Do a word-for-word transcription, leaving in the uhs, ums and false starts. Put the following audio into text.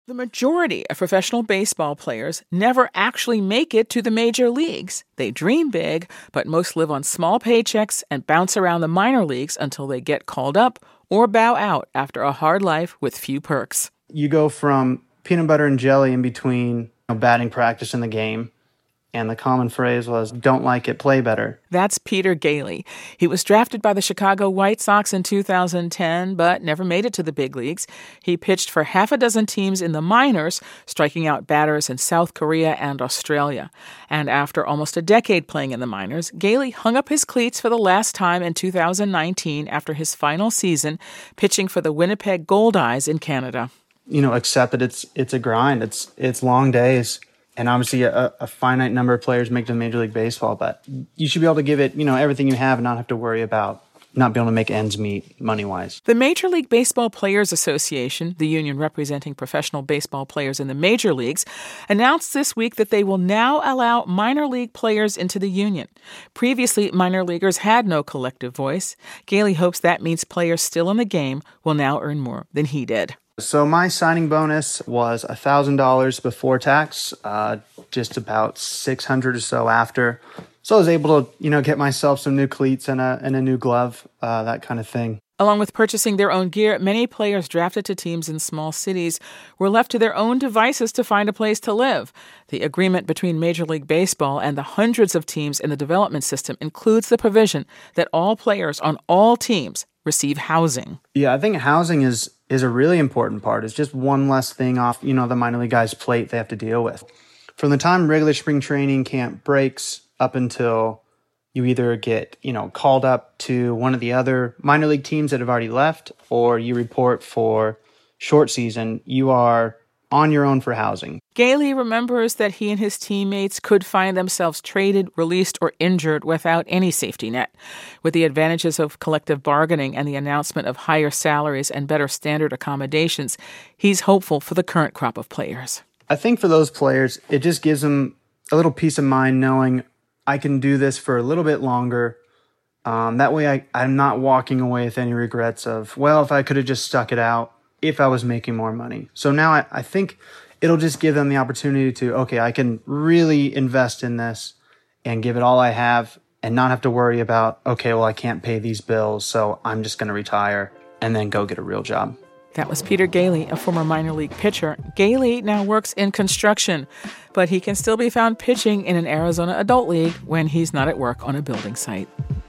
The majority of professional baseball players never actually make it to the major leagues. They dream big, but most live on small paychecks and bounce around the minor leagues until they get called up or bow out after a hard life with few perks. You go from peanut butter and jelly in between you know, batting practice in the game, and the common phrase was, don't like it, play better. That's Peter Gailey. He was drafted by the Chicago White Sox in two thousand ten, but never made it to the big leagues. He pitched for half a dozen teams in the minors, striking out batters in South Korea and Australia. And after almost a decade playing in the minors, Gailey hung up his cleats for the last time in two thousand nineteen after his final season, pitching for the Winnipeg Goldeyes in Canada. You know, accept that it's it's a grind. It's it's long days. And obviously a, a finite number of players make it to Major League Baseball, but you should be able to give it, you know, everything you have and not have to worry about not being able to make ends meet money-wise. The Major League Baseball Players Association, the union representing professional baseball players in the major leagues, announced this week that they will now allow minor league players into the union. Previously, minor leaguers had no collective voice. Gailey hopes that means players still in the game will now earn more than he did. So my signing bonus was one thousand dollars before tax, uh, just about six hundred dollars or so after. So I was able to, you know, get myself some new cleats and a, and a new glove, uh, that kind of thing. Along with purchasing their own gear, many players drafted to teams in small cities were left to their own devices to find a place to live. The agreement between Major League Baseball and the hundreds of teams in the development system includes the provision that all players on all teams receive housing. Yeah, I think housing is is a really important part. It's just one less thing off, you know, the minor league guys' plate they have to deal with. From the time regular spring training camp breaks up until you either get, you know, called up to one of the other minor league teams that have already left, or you report for short season, you are on your own for housing. Gailey remembers that he and his teammates could find themselves traded, released, or injured without any safety net. With the advantages of collective bargaining and the announcement of higher salaries and better standard accommodations, he's hopeful for the current crop of players. I think for those players, it just gives them a little peace of mind knowing I can do this for a little bit longer. Um, that way I, I'm not walking away with any regrets of, well, if I could have just stuck it out, if I was making more money. So now I, I think it'll just give them the opportunity to, okay, I can really invest in this and give it all I have and not have to worry about, okay, well, I can't pay these bills, so I'm just going to retire and then go get a real job. That was Peter Gailey, a former minor league pitcher. Gailey now works in construction, but he can still be found pitching in an Arizona adult league when he's not at work on a building site.